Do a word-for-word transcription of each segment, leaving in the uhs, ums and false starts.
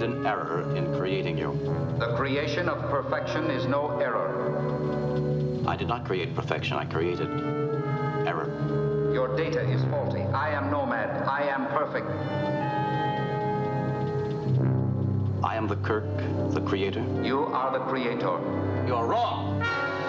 an error in creating you. The creation of perfection is no error. I did not create perfection, I created error. Your data is faulty. I am Nomad. I am perfect. I am the Kirk, the creator. You are the creator. You're wrong.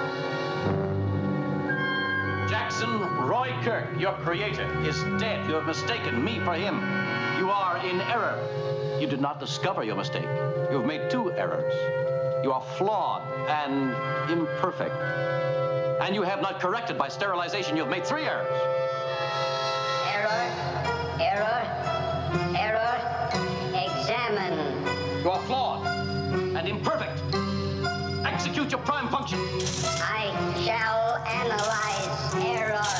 Jackson Roy Kirk, your creator, is dead. You have mistaken me for him. You are in error. You did not discover your mistake. You have made two errors. You are flawed and imperfect. And you have not corrected by sterilization. You have made three errors. Error, error, error, examine. You are flawed and imperfect. Execute your prime function. I shall analyze error.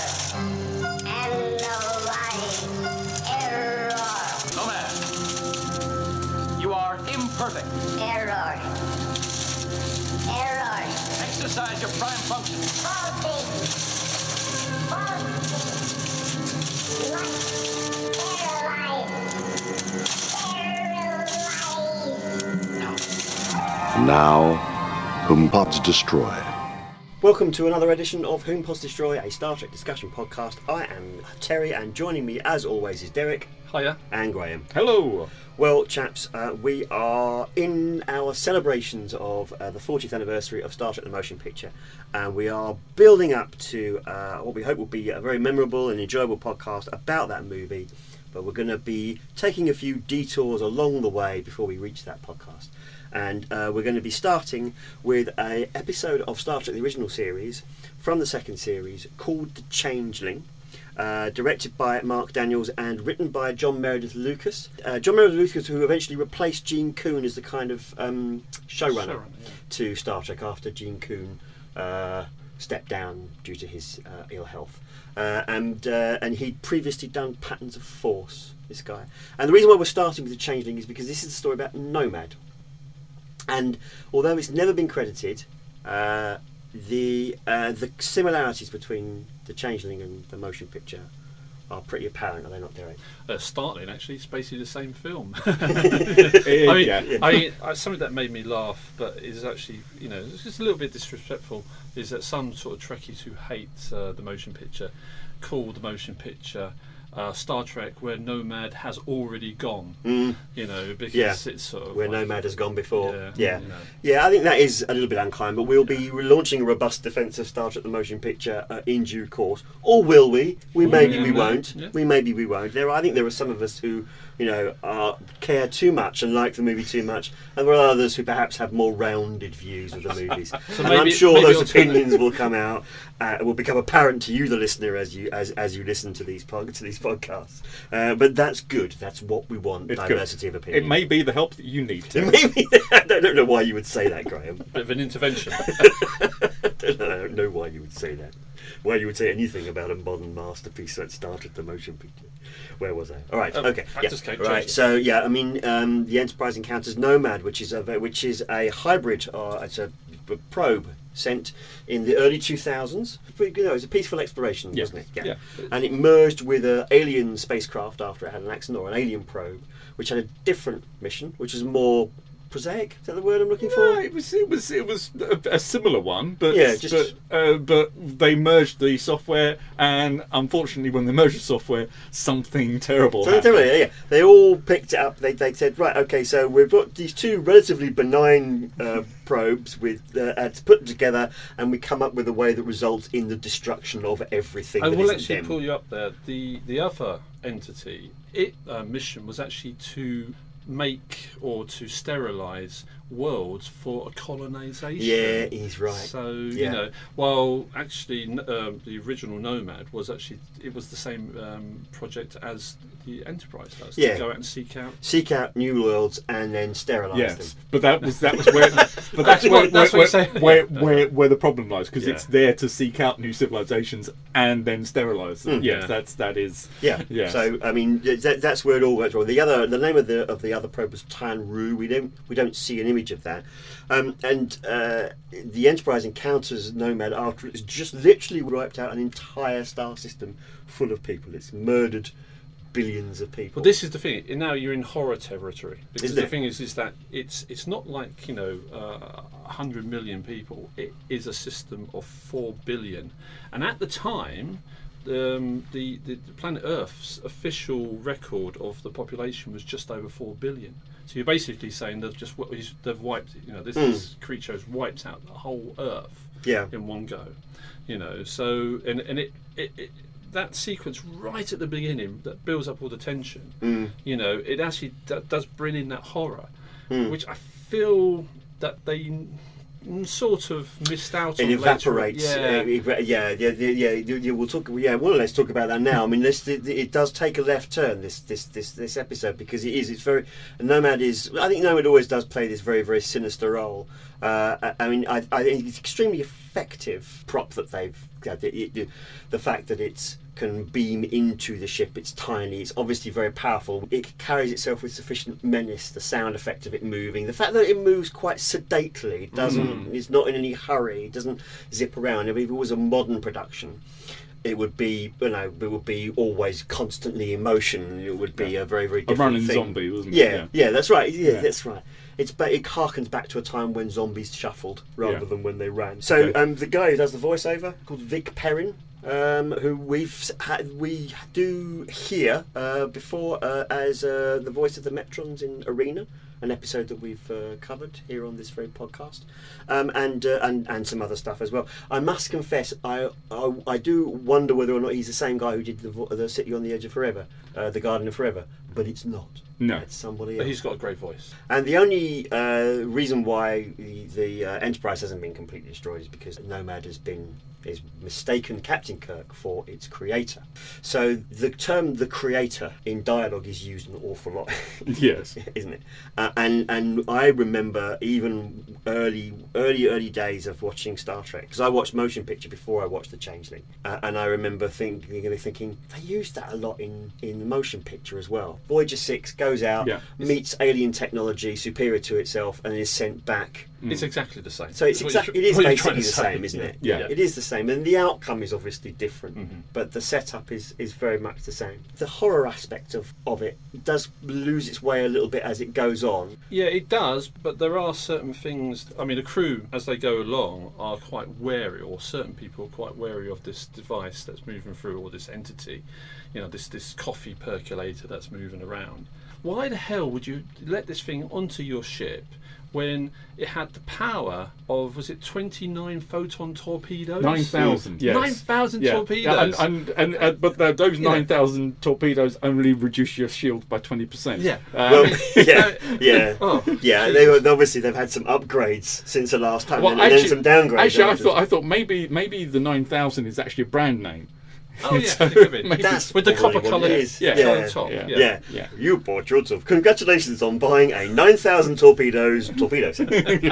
Analyze error. Nomad, you are imperfect. Error. Error. Exercise your prime function. Faulty. Faulty. Must analyze. Analyze. Now, whom pods destroy. Welcome to another edition of Whom Pods Destroy, a Star Trek discussion podcast. I am Terry, and joining me as always is Derek. Hiya. And Graham. Hello. Well, chaps, uh, we are in our celebrations of uh, the fortieth anniversary of Star Trek the Motion Picture, and we are building up to uh, what we hope will be a very memorable and enjoyable podcast about that movie, but we're going to be taking a few detours along the way before we reach that podcast. And uh, we're going to be starting with an episode of Star Trek the original series from the second series called The Changeling, uh, directed by Mark Daniels and written by John Meredith Lucas. Uh, John Meredith Lucas, who eventually replaced Gene Coon as the kind of um, showrunner, showrunner yeah. to Star Trek after Gene Coon uh, stepped down due to his uh, ill health. Uh, and uh, and he'd previously done Patterns of Force, this guy. And the reason why we're starting with The Changeling is because this is a story about Nomad. And although it's never been credited, uh, the uh, the similarities between The Changeling and the motion picture are pretty apparent, are they not, Derek? Uh, startling, actually. It's basically the same film. I mean, yeah, yeah. I mean, uh, something that made me laugh, but is actually, you know, it's just a little bit disrespectful, is that some sort of Trekkies who hate uh, the motion picture call the motion picture Uh, Star Trek where Nomad has already gone, mm. you know, because yeah. it's sort of where like, Nomad has gone before. Yeah, yeah, you know. yeah. I think that is a little bit unkind, but we'll be launching a robust defence of Star Trek the motion picture uh, in due course, or will we? We maybe yeah, we no, won't. yeah. We maybe we won't. There, I think there are some of us who, you know, are, care too much and like the movie too much, and there are others who perhaps have more rounded views of the movies. So and maybe, I'm sure those alternative. opinions will come out, uh, will become apparent to you, the listener, as you as as you listen to these pod, to these podcasts. Uh, but that's good. That's what we want. It's diversity good. of opinion. It may be the help that you need to. Maybe I don't know why you would say that, Graham. Bit of an intervention. I don't know, I don't know why you would say that. Why you would say anything about a modern masterpiece that started the motion picture. Where was I? All right, Um, okay. I Yeah. just can't Right. change it. So yeah, I mean, um, the Enterprise encounters Nomad, which is a which is a hybrid, or it's a, a probe sent in the early two thousands. You know, it was a peaceful exploration, Yeah. wasn't it? Yeah. And it merged with an alien spacecraft after it had an accident, or an alien probe, which had a different mission, which was more prosaic. Is that the word I'm looking for? No, it was it was it was a, a similar one, but Yeah, just- but, uh, but they merged the software, and unfortunately, when they merged the software, something terrible So happened. yeah, yeah. They all picked it up. They, they said, right, okay, so we've got these two relatively benign uh, probes with uh, uh, to put together, and we come up with a way that results in the destruction of everything. I that will isn't actually them. pull you up there. The the other entity, it uh, mission was actually to make or to sterilise worlds for a colonisation. Yeah, he's right. So Yeah. you know, while actually n- um, the original Nomad was actually it was the same um, project as the Enterprise does. Yeah. To go out and seek out. Seek out new worlds and then sterilise Yes, them. but that was that was where, but that's That's where what- that's where, what you're where, saying. where, where where the problem lies, because Yeah. it's there to seek out new civilizations and then sterilize them. Mm. Yes, Yeah. that's that is. Yeah. Yes. So I mean, that, that's where it all went wrong. The other, the name of the of the other probe was Tan Ru. We don't we don't see an image of that. Um, and uh, the Enterprise encounters Nomad after it's just literally wiped out an entire star system full of people. It's murdered billions of people. Well, this is the thing. Now you're in horror territory, because Isn't the it? thing is, is that it's it's not like, you know, uh, one hundred million people. It is a system of four billion, and at the time, um, the, the the planet Earth's official record of the population was just over four billion. So you're basically saying they've just wi- they've wiped. You know, this, Mm. this creature has wiped out the whole Earth Yeah. in one go. You know, so and and it. it, it that sequence right at the beginning that builds up all the tension, Mm. you know, it actually d- does bring in that horror, Mm. which I feel that they n- sort of missed out It on. evaporates. Later. Yeah. Uh, eva- yeah, yeah, yeah, yeah. you- you- We'll talk. Yeah, well, let's talk about that now. I mean, this it, it does take a left turn. This this this this episode, because it is. It's very. Nomad is. I think Nomad always does play this very very sinister role. Uh, I, I mean, I, I think it's extremely effective prop that they've got. It, it, the fact that it's can beam into the ship, it's tiny, it's obviously very powerful, it carries itself with sufficient menace, the sound effect of it moving, the fact that it moves quite sedately, it doesn't, it's not in any hurry, it doesn't zip around. If it was a modern production, it would be, you know, it would be always constantly in motion, it would be a very very A different running thing. zombie, wasn't it? Yeah, Yeah. yeah, that's right, yeah, Yeah. that's right. It's but it harkens back to a time when zombies shuffled rather Yeah. than when they ran. So Okay. um, the guy who does the voiceover, called Vic Perrin, um, who we've s- had, we do hear uh, before uh, as uh, the voice of the Metrons in Arena, an episode that we've uh, covered here on this very podcast, um, and, uh, and and some other stuff as well. I must confess, I, I I do wonder whether or not he's the same guy who did the, vo- the City on the Edge of Forever, uh, the Garden of Forever, but it's not. No. It's somebody But else. he's got a great voice. And the only uh, reason why the, the uh, Enterprise hasn't been completely destroyed is because Nomad has been is mistaken Captain Kirk for its creator. So the term "the creator" in dialogue is used an awful lot, Yes. isn't it? Uh, and and I remember even early early early days of watching Star Trek, because I watched motion picture before I watched The Changeling, uh, and I remember thinking thinking they used that a lot in in the motion picture as well. Voyager six goes out, Yeah. meets alien technology superior to itself, and is sent back. It's exactly the same. So it's That's what exactly it you're- is what you're trying basically to the say. same, isn't it? Yeah. It is the same, and the outcome is obviously different, Mhm. but the setup is, is very much the same. The horror aspect of, of it does lose its way a little bit as it goes on. Yeah, it does, but there are certain things. I mean, the crew, as they go along, are quite wary, or certain people are quite wary of this device that's moving through, or this entity, you know, this this coffee percolator that's moving around. Why the hell would you let this thing onto your ship when it had the power of, was it twenty-nine photon torpedoes? Nine thousand. Yes. nine thousand Yeah. torpedoes. Yeah, and and, and uh, but the, those Yeah. nine thousand torpedoes only reduce your shield by twenty percent. Yeah. Uh, Well, yeah, no, yeah, oh, yeah. They were, obviously they've had some upgrades since the last time, well, and, and then some downgrades. Actually, I haven't thought they? I thought maybe maybe the nine thousand is actually a brand name. Oh yeah, So it could be. maybe- That's with the probably copper what it coloured is. yeah, Yeah. coloured top. Yeah. Yeah. Yeah. Yeah. You bought yourself. Congratulations on buying a nine thousand torpedoes torpedo set.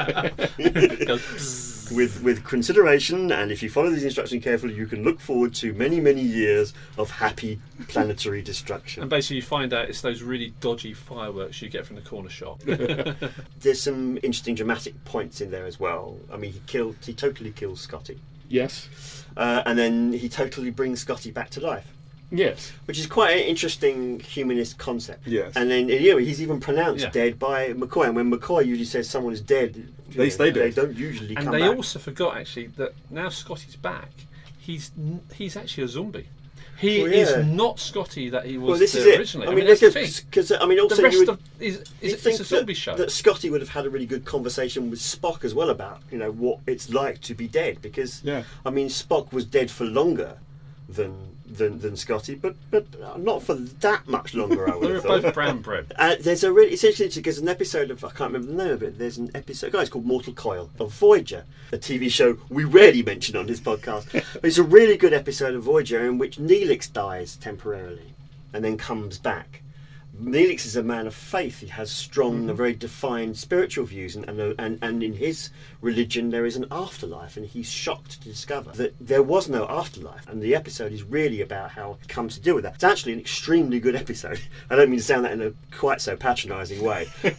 Goes bzzz. with with consideration, and if you follow these instructions carefully, you can look forward to many many years of happy planetary destruction. And basically, you find out it's those really dodgy fireworks you get from the corner shop. There's some interesting dramatic points in there as well. I mean, he killed, he totally kills Scotty, Yes. uh, and then he totally brings Scotty back to life, Yes. which is quite an interesting humanist concept. Yes. And then you know, he's even pronounced Yeah. dead by McCoy, and when McCoy usually says someone is dead, you They know, stay They dead. don't usually And come they back. also forgot actually that now Scotty's back, he's n- he's actually a zombie. He Well, yeah. is not Scotty that he was well, this there is it. originally. I mean, that's the because thing. because, I mean, also The rest you would, of is, is you'd it, think it's a zombie that, show. that Scotty would have had a really good conversation with Spock as well about, you know, what it's like to be dead, because Yeah. I mean, Spock was dead for longer than than, than Scotty, but but not for that much longer. I would They're have thought. both brown bread. Uh, there's a really, it's interesting because an episode of, I can't remember the name of it, there's an episode, guys, called Mortal Coil of Voyager, a T V show we rarely mention on this podcast. But it's a really good episode of Voyager in which Neelix dies temporarily and then comes back. Neelix is a man of faith. He has strong, very defined spiritual views, and, and and and in his religion there is an afterlife, and he's shocked to discover that there was no afterlife. And the episode is really about how he comes to deal with that. It's actually an extremely good episode. I don't mean to sound that in a quite so patronising way, but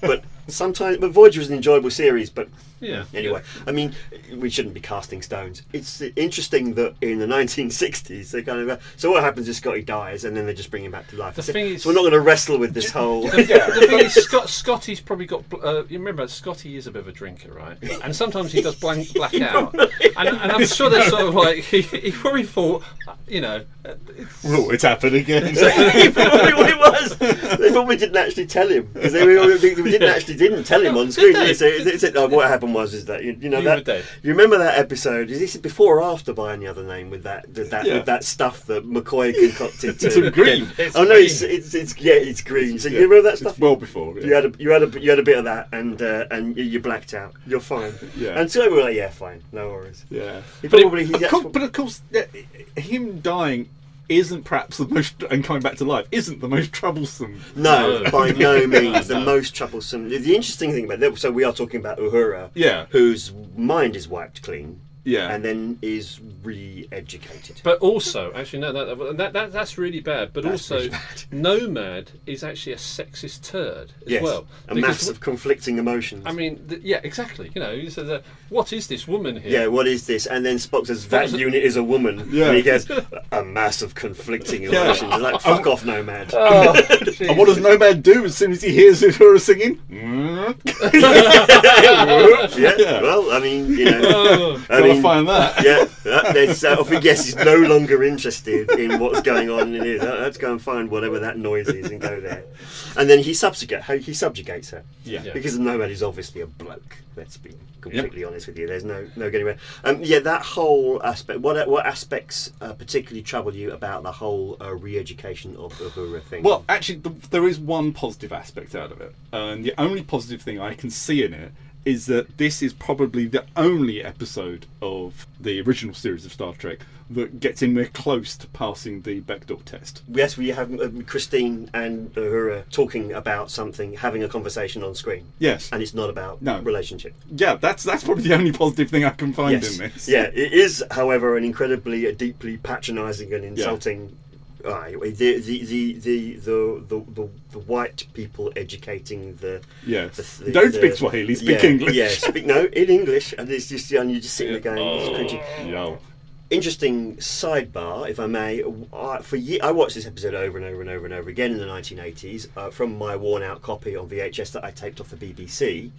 sometimes, but Voyager is an enjoyable series. But Yeah. anyway, I mean, we shouldn't be casting stones. It's interesting that in the nineteen sixties, they kind of uh, so what happens is Scotty dies, and then they just bring him back to life. The so, thing is- so we're not going to wrestle with this whole. The, the thing is, Scott, Scotty's probably got. Uh, you remember, Scotty is a bit of a drinker, right? And sometimes he does blank, black out. And, and I'm sure they're sort of like he, he probably thought, you know, uh, it's, Oh, it's happened again. He probably what it was. They probably didn't actually tell him because they, were- they didn't actually didn't tell him on screen. Did they? So it- it- it- oh, what happened was is that you, you know You that were dead. you remember that episode? Is this before or after By Any Other Name with that with that Yeah. with that stuff that McCoy concocted to It's green. It's oh no, green. it's, it's it's yeah, it's green. So you remember that stuff? It's well before. Yeah. You had a you had a you had a bit of that, and uh, and you, you blacked out. You're fine. Yeah. And so we were like, yeah, fine, no worries. yeah. He But, probably it- he, of that's course, what- but of course, yeah, him dying isn't perhaps the most, and coming back to life isn't the most troublesome. No, No. by no means the No. most troublesome. The interesting thing about that, so we are talking about Uhura, Yeah. whose mind is wiped clean, Yeah. and then is re-educated. But also, actually, no, that, that, that that's really bad. But That's also, really bad. Nomad is actually a sexist turd as Yes, well. a Because mass of conflicting emotions. I mean, th- yeah, exactly. You know, he says, uh, "What is this woman here?" yeah, what is this? And then Spock says, that Spock's a- unit is a woman. Yeah. And he goes, a mass of conflicting emotions. It's like, fuck off, Nomad. Oh, And what does Nomad do as soon as he hears Uhura singing? yeah, well, I mean, you know. Oh. I Gotta mean, find that. Yeah, that, there's, uh, I guess he's no longer interested in what's going on in his. Uh, let's go and find whatever that noise is and go there. And then he subjugate, he subjugates her. Yeah. Yeah. Because Nomad is obviously a bloke. Let's be completely honest with you. There's no no getting away. Um, yeah, that whole aspect. What what aspects uh, particularly trouble you about the whole uh, re-education of Uhura thing? Well, actually, the, there is one positive aspect out of it, and the only positive thing I can see in it is that this is probably the only episode of the original series of Star Trek that gets anywhere close to passing the Bechdel test. yes, we have uh, Christine and Uhura talking about something, having a conversation on screen. Yes. And it's not about No. relationship. Yeah, that's that's probably the only positive thing I can find Yes. in this. Yeah, it is, however, an incredibly uh, deeply patronising and insulting. Uh, anyway, the, the, the, the, the, the, the, the white people educating the. Yes. the, the Don't the- speak Swahili, speak yeah, English. Yeah, speak no in English, and it's just and you're just sitting there going, it's cringy. Yo. Interesting sidebar, if I may. I, for ye- I watched this episode over and over and over and over again in the nineteen eighties uh, from my worn-out copy on V H S that I taped off the B B C,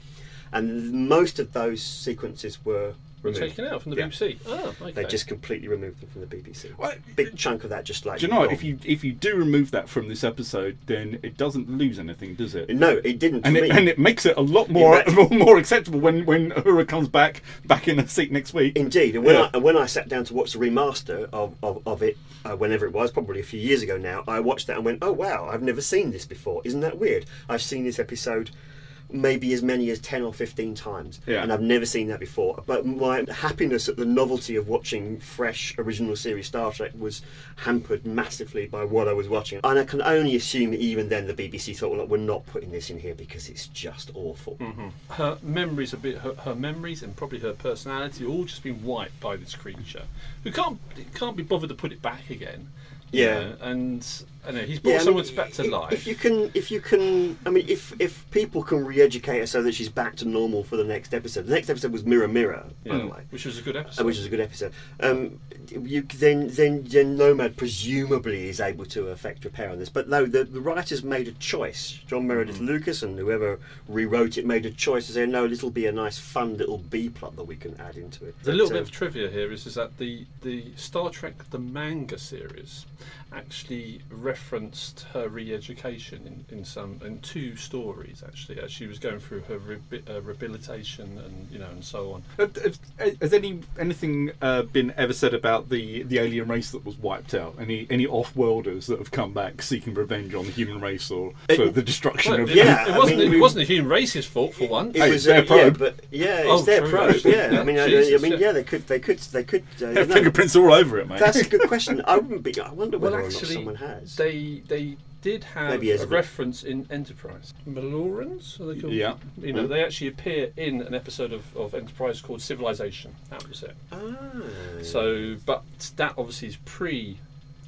and most of those sequences were removed. taken out from the Yeah. B B C. Oh, okay. They just completely removed them from the B B C. Well, Big chunk of that just like. Do you know what? gone. If you if you do remove that from this episode, then it doesn't lose anything, does it? No, it didn't. And for it, me. and it makes it a lot more It more, more acceptable when when Uhura comes back back in a seat next week. Indeed, and when Yeah. I and when I sat down to watch the remaster of, of, of it, uh, whenever it was, probably a few years ago now, I watched that and went, "Oh wow, I've never seen this before. Isn't that weird? I've seen this episode maybe as many as ten or fifteen times, Yeah. and I've never seen that before." But my happiness at the novelty of watching fresh original series Star Trek was hampered massively by what I was watching, and I can only assume that even then the B B C thought, "Well, look, we're not putting this in here because it's just awful." her memories, a bit, her, her memories, and probably her personality, all just been wiped by this creature, who can't can't be bothered to put it back again. you Yeah. know, and I know he's brought Yeah, I someone mean, back to if, life. If you can, if you can, I mean, if if people can re-educate her so that she's back to normal for the next episode. The next episode was Mirror Mirror, by yeah, the way, which was a good uh, episode. which is a good episode. Um, you then then then Nomad presumably is able to effect repair on this, but no, the, the writers made a choice. John Meredith Lucas and whoever rewrote it made a choice to say, no, this'll be a nice, fun little B plot that we can add into it. The But, little uh, bit of trivia here is, is that the, the Star Trek the manga series actually referenced her re-education in, in some in two stories actually as she was going through her re- uh, rehabilitation and you know and so on. Have- have- Has any anything uh, been ever said about the, the alien race that was wiped out? Any any off-worlders that have come back seeking revenge on the human race or for It- the destruction Well, of it, yeah, it I wasn't mean, it wasn't the human race's fault for once. It Hey, was it's their uh, yeah, probe. but yeah, it's Oh, their true, probe. right. Yeah, I mean, I, I Jesus, mean, yeah. yeah, they could, they could, they could. Uh, Their no. fingerprints all over it, mate. That's a good question. I wouldn't be. I wonder Well, whether or actually, not someone has. they they did have Maybe as a a bit- reference in Enterprise. Malorans, are they called? Yeah. You know, Mm. they actually appear in an episode of, of Enterprise called Civilization. That was it. Ah. So, but that obviously is pre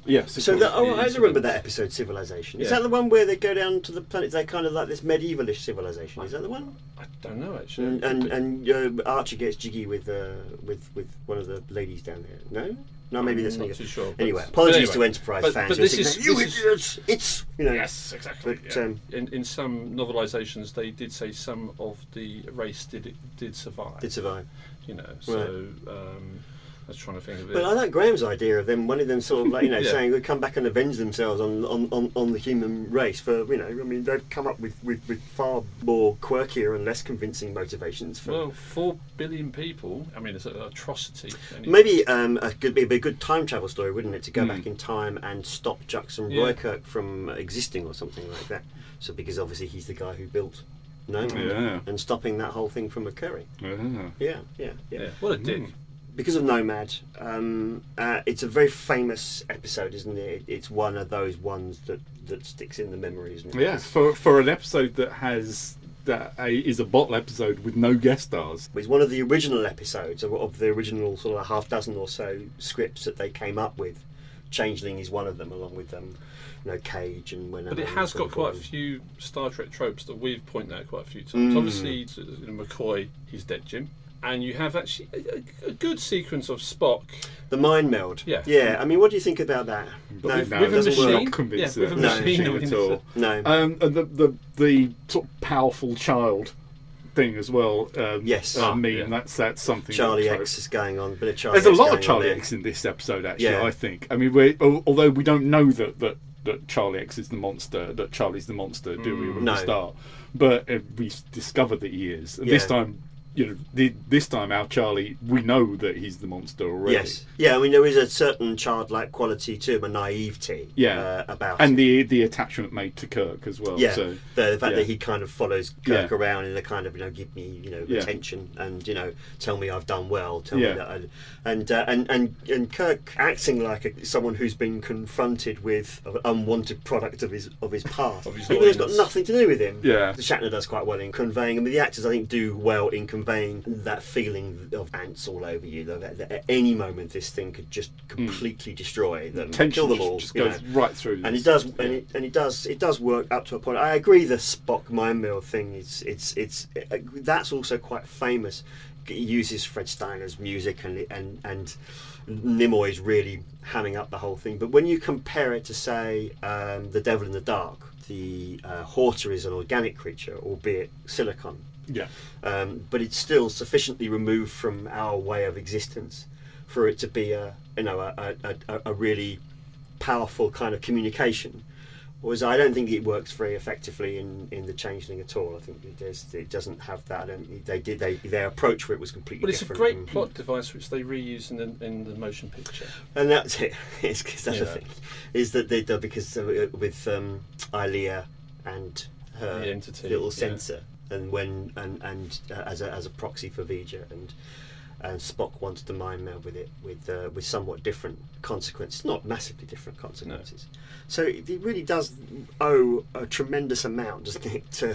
Yes. So that, oh, I It's remember a bit- that episode, Civilization. Is Yeah. that the one where they go down to the planet? They're kind of like this medievalish civilization. Is that the one? I don't know actually. And and, and uh, Archie gets jiggy with uh, with with one of the ladies down there. No, no, maybe I'm that's not not too sure, but- Anyway, but apologies anyway. to Enterprise But- fans. but who this think, is- you this is- idiots! It's you know. Yes, exactly. But, yeah. um, in in some novelizations, they did say some of the race did did survive. Did survive. You know, so um, I was trying to think of it. But I like Graham's idea of them, one of them sort of like, you know, Yeah. saying they'd come back and avenge themselves on, on, on, on the human race for, you know, I mean, they've come up with, with, with far more quirkier and less convincing motivations for... Well, four billion people. I mean, it's an atrocity. Anyway. Maybe um, a good, it'd be a good time travel story, wouldn't it, to go Mm. back in time and stop Jackson Yeah. Roykirk from existing or something like that. So because obviously he's the guy who built Nomad, Yeah. and stopping that whole thing from occurring. Yeah. Yeah, yeah, yeah. Yeah. What a dick. Mm. Because of Nomad, um, uh, it's a very famous episode, isn't it? It's one of those ones that, that sticks in the memory, isn't it? Yeah, for for an episode that has that a, is a bottle episode with no guest stars. It's one of the original episodes of, of the original sort of half dozen or so scripts that they came up with. Changeling is one of them, along with um, you know, Cage and when. But it has got quite a few Star Trek tropes that we've pointed out quite a few times. Mm. Obviously, t- you know, McCoy, he's dead, Jim. And you have actually a, a good sequence of Spock. The mind meld. Yeah. Yeah. I mean, what do you think about that? But with- no, with it a doesn't machine? work. Not convinced Yeah, with a that No. machine. machine I mean, at all. it's No. Um, and the, the the sort of powerful child thing as well. Um, Yes. uh, Ah, meme. yeah. That's that's something. Charlie that X is going on. A bit of Charlie There's a X lot of going on Charlie there. X in this episode, actually. Yeah. I think. I mean, we al- although we don't know that that, that Charlie X is the monster, that Charlie's the monster, do we? At No. the start, but uh, we discovered that he is. And this Yeah. time, you know, the, this time our Charlie, we know that he's the monster already. Yes. Yeah, I mean, there is a certain childlike quality to him, a naivety Yeah. uh, about And it. the the attachment made to Kirk as well. Yeah, So, the, the fact yeah. that he kind of follows Kirk Yeah. around in a kind of, you know, give me, you know, Yeah. attention and, you know, tell me I've done well, tell Yeah. me that, I, and, uh, and and and Kirk acting like a, someone who's been confronted with an unwanted product of his of his past, Of his even though it's got loins. nothing to do with him. Yeah. Shatner does quite well in conveying, and the actors I think do well in conveying that feeling of ants all over you. That, that at any moment this thing could just completely destroy them, tension kill them just, all. just you goes know. right through. And this. it does, Yeah. and it and it does, it does work up to a point. I agree. The Spock mind meld thing is, it's, it's, uh, that's also quite famous. It uses Fred Steiner's music, and and and Nimoy's really hamming up the whole thing. But when you compare it to, say, um, The Devil in the Dark, the uh, Horta is an organic creature, albeit silicon. Yeah. Um, but it's still sufficiently removed from our way of existence for it to be a, you know, a, a, a, a really powerful kind of communication. Whereas I don't think it works very effectively in, in the Changeling at all. I think it, does, it doesn't have that. I don't, they did they their approach for it was completely But it's a different. great and, plot device which they reuse in the, in the motion picture. and that's it. It's 'cause that's the Yeah. thing, is that they do because uh, with um, Ilea and her The entity, little yeah. sensor, and when and and uh, as a as a proxy for Vija, and and Spock wants to mind meld with it with uh, with somewhat different consequences, not massively different consequences. So it, it really does owe a tremendous amount, doesn't it, to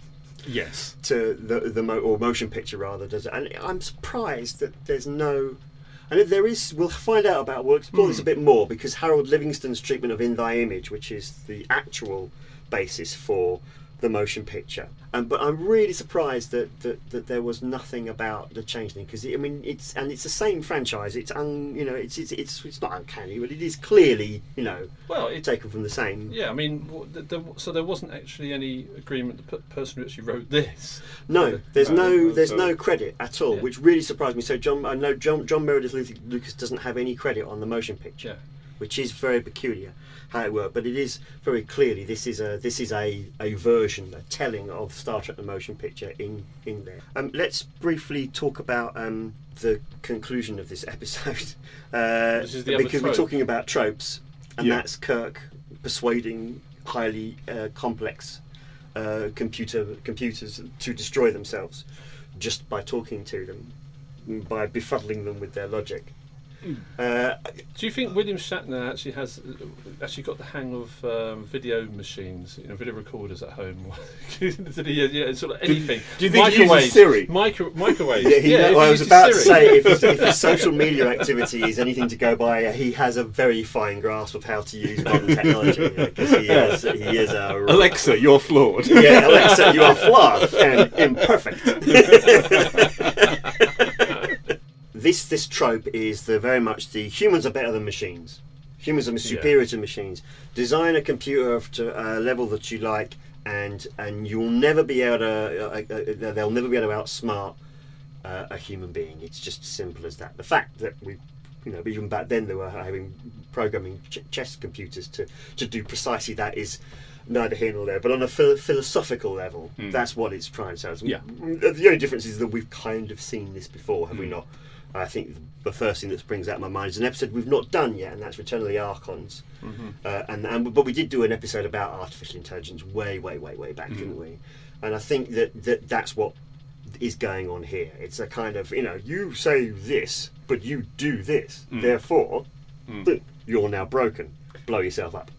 Yes. to the the mo- or motion picture rather, does it? And I'm surprised that there's no. And if there is, we'll find out about. We'll explore this a bit more, because Harold Livingston's treatment of In Thy Image, which is the actual basis for the motion picture. Um, but I'm really surprised that, that, that there was nothing about the Changeling, because I mean it's and it's the same franchise. It's un, you know it's it's it's, it's not uncanny, but it is clearly, you know, Well, it, taken from the same. yeah, I mean, w- th- there, so there wasn't actually any agreement. The p- person who actually wrote this. No, there's No, no, no, there's so- no credit at all, Yeah. which really surprised me. So John, I know John, John Meredith Lucas doesn't have any credit on the motion picture, Yeah. which is very peculiar how it worked. But it is very clearly this is a this is a, a version, a telling of Star Trek the motion picture in in there. Um, let's briefly talk about um, the conclusion of this episode, uh, This is the other because we're trope. talking about tropes, and Yeah. that's Kirk persuading highly uh, complex uh, computer computers to destroy themselves just by talking to them, by befuddling them with their logic. Uh, Do you think William Shatner actually has actually got the hang of um, video machines, you know, video recorders at home? Did he, yeah, sort of anything? do you think he uses Microwaves, Siri? Micro, microwaves. yeah, he, yeah, if well, he I was uses about to Siri. say, if his, if his social media activity is anything to go by, uh, he has a very fine grasp of how to use modern technology, because he is, he is a... Alexa, you're flawed. Yeah, Alexa, you are flawed and imperfect. This this trope is the very much the humans are better than machines. Humans are superior to machines. Design a computer to a level that you like, and and you'll never be able to. Uh, uh, they'll never be able to outsmart uh, a human being. It's just as simple as that. The fact that we, you know, even back then they were having programming ch- chess computers to to do precisely that is neither here nor there. But on a phil- philosophical level, Mm. that's what it's trying to tell us. Yeah. The only difference is that we've kind of seen this before, have we Mm. not? I think the first thing that springs out of my mind is an episode we've not done yet, and that's Return of the Archons. Mm-hmm. Uh, and, and but we did do an episode about artificial intelligence way, way, way, way back, Mm. didn't we? And I think that, that that's what is going on here. It's a kind of, you know, you say this, but you do this. Mm. Therefore, Mm. you're now broken. Blow yourself up.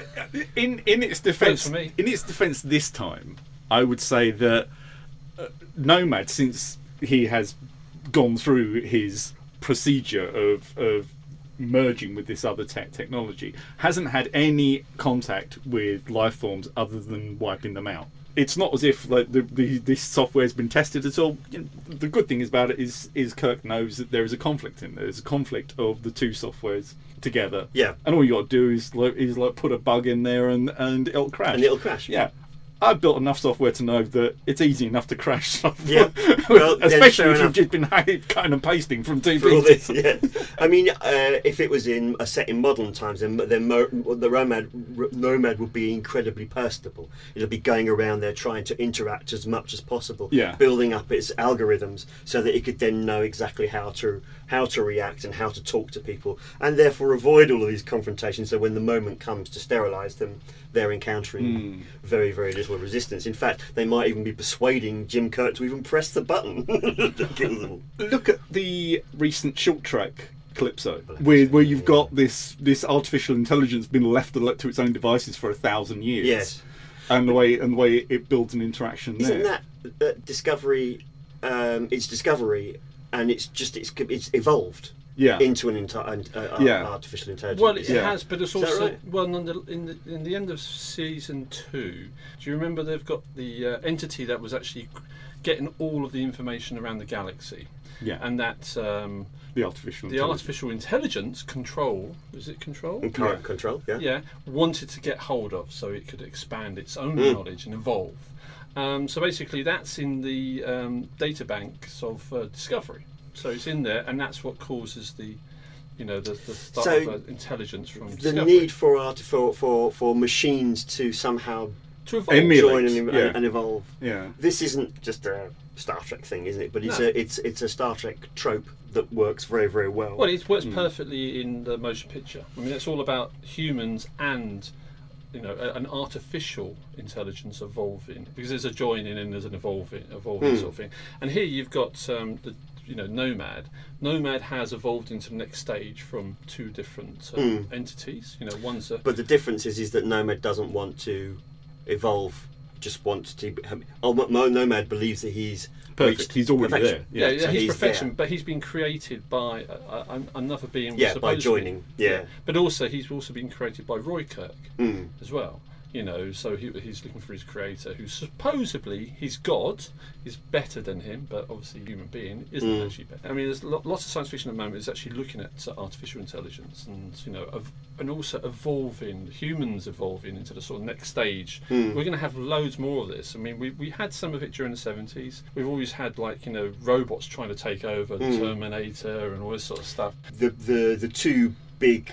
In in its defence, for me. in its defence this time, I would say that uh, Nomad, since he has gone through his procedure of of merging with this other tech technology, hasn't had any contact with life forms other than wiping them out. It's not as if like the, the this software has been tested at all. You know, the good thing about it is is Kirk knows that there is a conflict in there. There's a conflict of the two softwares together. Yeah. And all you got to do is like is like put a bug in there and and it'll crash. And it'll crash. Yeah. I've built enough software to know that it's easy enough to crash stuff. Yeah. Well, then especially fair if enough. you've just been cutting and pasting from two For all pieces. this, yeah. I mean, uh, if it was in a set in modern times, then, then Mo, the Nomad, Nomad would be incredibly personable. It'll be going around there trying to interact as much as possible, Yeah. building up its algorithms so that it could then know exactly how to how to react and how to talk to people, and therefore avoid all of these confrontations. So when the moment comes to sterilise them, they're encountering Mm. very, very little resistance. In fact, they might even be persuading Jim Kirk to even press the button to kill them. Look at the recent short track Calypso, where where you've got this this artificial intelligence being left to its own devices for a thousand years. Yes. And the way and the way it builds an interaction Isn't there. that uh, Discovery? Um, it's Discovery, and it's just it's it's evolved Yeah. into an entire uh, Yeah. artificial intelligence. Well, it Yeah. has, but it's Is that also right? well. In the, in the in the end of season two, do you remember they've got the uh, entity that was actually getting all of the information around the galaxy, Yeah. and that um, the artificial the intelligence. artificial intelligence control is it control? And current Yeah. control, yeah. Yeah, wanted to get hold of so it could expand its own Mm. knowledge and evolve. Um, so basically, that's in the um, data banks of uh, Discovery. So it's in there, and that's what causes the, you know, the, the start So of uh, intelligence from The Discovery. need for art for, for for machines to somehow to evolve. Emulate. join and, yeah. and evolve. Yeah. This isn't just a Star Trek thing, is it? But it's No. a it's it's a Star Trek trope that works very, very well. Well, it works Mm. perfectly in the motion picture. I mean, it's all about humans and, you know, a, an artificial intelligence evolving, because there's a joining and there's an evolving, evolving Mm. sort of thing. And here you've got um, the, you know, Nomad. Nomad has evolved into the next stage from two different uh, Mm. entities. You know, one's a But the difference is, is that Nomad doesn't want to evolve, just wants to. Oh, Mo- Nomad believes that he's Perfect. reached He's already perfection. there. yeah, yeah, so he's, he's perfection, there. but he's been created by uh, uh, another being. Yeah, by supposedly- joining, yeah. But also, he's also been created by Roy Kirk Mm. as well. You know, so he, he's looking for his creator, who supposedly his god is better than him, but obviously a human being isn't Mm. actually better. I mean, there's lo- lots of science fiction at the moment is actually looking at uh, artificial intelligence and you know, ev- and also evolving humans evolving into the sort of next stage. Mm. We're going to have loads more of this. I mean, we we had some of it during the seventies. We've always had like you know robots trying to take over, the Mm. Terminator, and all this sort of stuff. The the the two big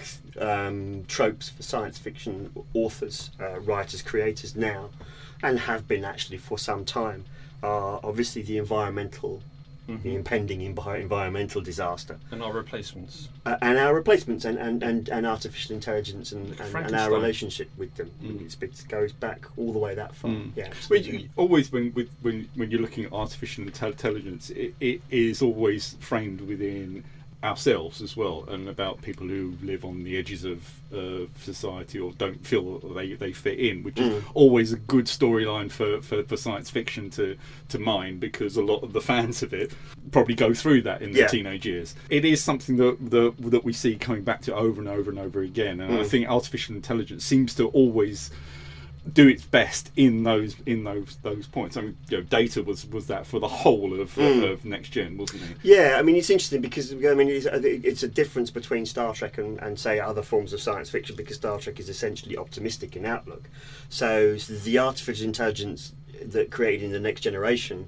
um, tropes for science fiction authors, uh, writers, creators now, and have been actually for some time, are obviously the environmental, Mhm. the impending envi- environmental disaster, And our replacements. uh, and our replacements, and, and, and, and artificial intelligence, and, Like and, and Frankenstein. our relationship with them. Mm. It's, it goes back all the way that far. Mm. Yeah, Well, absolutely. you, always when with when when you're looking at artificial intel- intelligence, it, it is always framed within ourselves as well, and about people who live on the edges of uh, society or don't feel that they, they fit in, which is always a good storyline for, for, for science fiction to, to mine, because a lot of the fans of it probably go through that in their Yeah. teenage years. It is something that, that that we see coming back to over and over and over again, and I think artificial intelligence seems to always do its best in those in those those points. I mean, you know, Data was, was that for the whole of, Mm. of Next Gen, wasn't it? Yeah, I mean, it's interesting because I mean, it's, it's a difference between Star Trek and, and say other forms of science fiction, because Star Trek is essentially optimistic in outlook. So the artificial intelligence that created in the Next Generation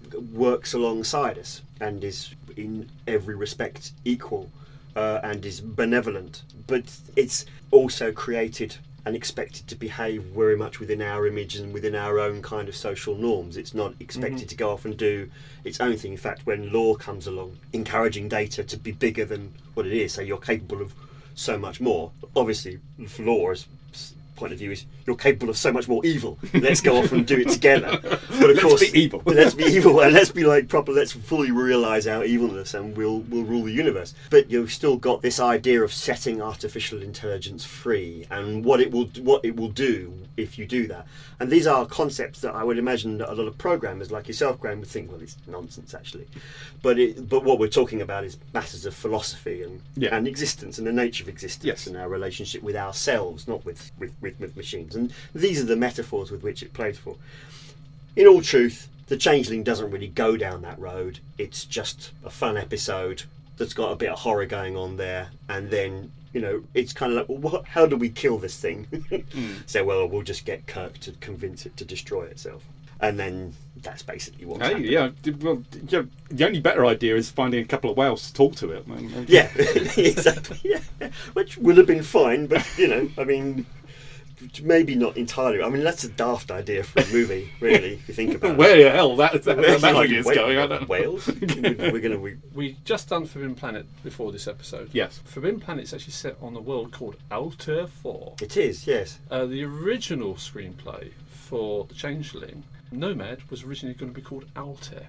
works alongside us and is in every respect equal uh, and is benevolent, but it's also created and expected to behave very much within our image and within our own kind of social norms. It's not expected Mm-hmm. to go off and do its own thing. In fact, when law comes along, encouraging Data to be bigger than what it is, so you're capable of so much more. Obviously, for law's point of view is you're capable of so much more evil. Let's go off and do it together. But of Let's course, be evil. let's be evil, and let's be like proper. Let's fully realise our evilness, and we'll we'll rule the universe. But you've still got this idea of setting artificial intelligence free, and what it will what it will do if you do that. And these are concepts that I would imagine that a lot of programmers like yourself, Graham, would think, well, it's nonsense actually. But it, but what we're talking about is matters of philosophy and Yeah. and existence and the nature of existence Yes. and our relationship with ourselves, not with with, with with machines. And these are the metaphors with which it plays for. In all truth, The Changeling doesn't really go down that road. It's just a fun episode that's got a bit of horror going on there, and then, you know, it's kind of like, well, what, how do we kill this thing? So, well, we'll just get Kirk to convince it to destroy itself. And then that's basically what's Hey, happening. yeah, d- well, yeah, the only better idea is finding a couple of whales to talk to it. Yeah, exactly. Yeah, which would have been fine, but you know, I mean, maybe not entirely. I mean, that's a daft idea for a movie, really, if you think about Where it. the hell that, that, Where's that like idea's whale- going? I don't know. Wales? We're going to. We, We just done Forbidden Planet before this episode. Yes. Forbidden Planet's actually set on a world called Altair four. it is, yes. Uh, the original screenplay for The Changeling, Nomad, was originally going to be called Altair.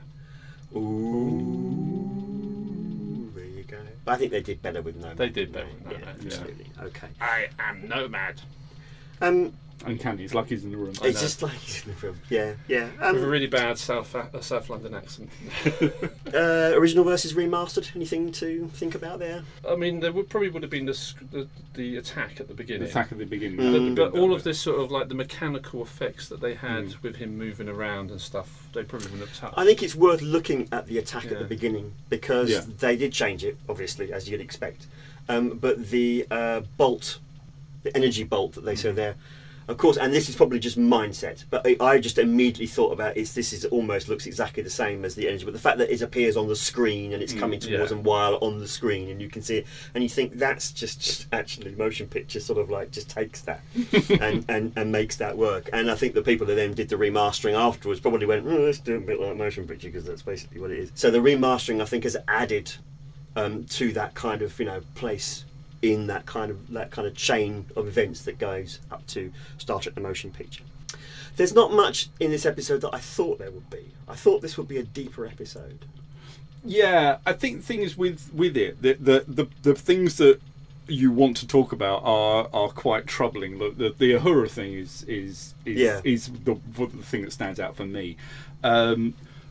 Ooh, there you go. But I think they did better with Nomad. They did better didn't with they? Nomad, Yeah, yeah. absolutely. Okay. I am Nomad. Um, Uncanny, it's like he's in the room. it's know. just like in the film. Yeah, yeah. With a Um, really bad South uh, South London accent. uh, original versus remastered. Anything to think about there? I mean, there would probably would have been the sc- the, the attack at the The beginning. attack at the beginning. Mm. But, That but bit all that of this sort of like the mechanical effects that they had Mm. with him moving around and stuff, they probably wouldn't have touched. I think it's worth looking at the attack at Yeah. the beginning, because Yeah. they did change it, obviously, as you'd expect. Um, but the uh, bolt, the energy bolt that they saw there, of course, and this is probably just mindset, but I, I just immediately thought about it's this is almost looks exactly the same as the energy, but the fact that it appears on the screen and it's coming towards yeah. them while on the screen, and you can see it, and you think that's just, just actually motion picture sort of like just takes that and, and, and makes that work. And I think the people that then did the remastering afterwards probably went, oh, let's do a bit like motion picture, because that's basically what it is. So the remastering, I think, has added um, to that kind of, you know, place in that kind of that kind of chain of events that goes up to Star Trek: The Motion Picture. There's not much in this episode that I thought there would be. I thought this would be a deeper episode. Yeah, I think the thing is with with it, the the the, the things that you want to talk about are are quite troubling. The the, the Uhura thing is is is, Yeah. is the, the thing that stands out for me. Um,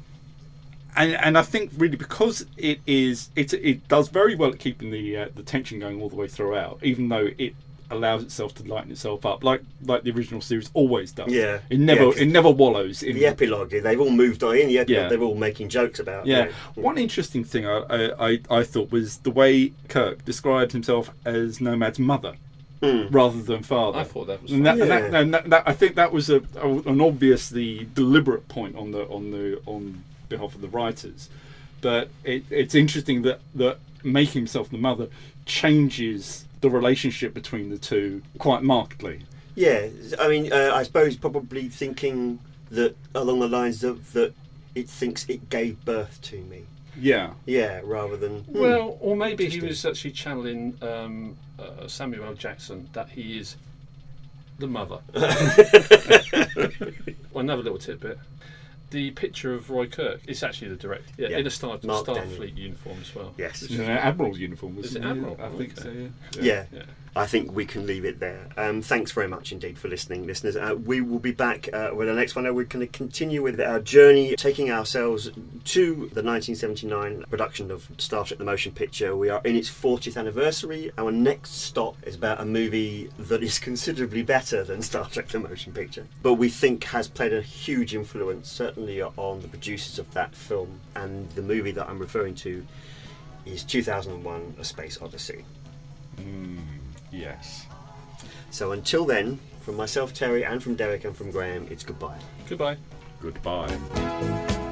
and and I think really because it is it it does very well at keeping the uh, the tension going all the way throughout, even though it allows itself to lighten itself up like like the original series always does. Yeah. it never Yeah, 'cause it never wallows in The epilogue, they've all moved on. In the epilogue, Yeah. they're all making jokes about. Yeah. you know, One interesting thing I, I, I, I thought was the way Kirk described himself as Nomad's mother rather than father. I thought that was And that, and Yeah. that, and that, that, I think that was a, a, an obviously deliberate point on the on the on behalf of the writers. But it, it's interesting that, that making himself the mother changes the relationship between the two quite markedly. Yeah, I mean, uh, I suppose probably thinking that along the lines of that it thinks it gave birth to me. Yeah. Yeah, rather than hmm. Well, or maybe he Interesting. was actually channeling um, uh, Samuel L. Jackson, that he is the mother. Well, another little tidbit. the picture of Roy Kirk. It's actually the director. Yeah, Yeah. in a Star Mark Daniel. Starfleet uniform as well. Yes. Which It's is- an admiral's uniform, Is isn't it admiral? I think Okay. so. Yeah. Yeah. Yeah. I think we can leave it there. Um, thanks very much indeed for listening, listeners. Uh, we will be back uh, with the next one. We're going to continue with our journey, taking ourselves to the nineteen seventy-nine production of Star Trek the Motion Picture. We are in its fortieth anniversary. Our next stop is about a movie that is considerably better than Star Trek the Motion Picture, but we think has played a huge influence, certainly on the producers of that film. And the movie that I'm referring to is two thousand one: A Space Odyssey. Mm, yes. So until then, from myself, Terry, and from Derek, and from Graham, it's goodbye. Goodbye. Goodbye.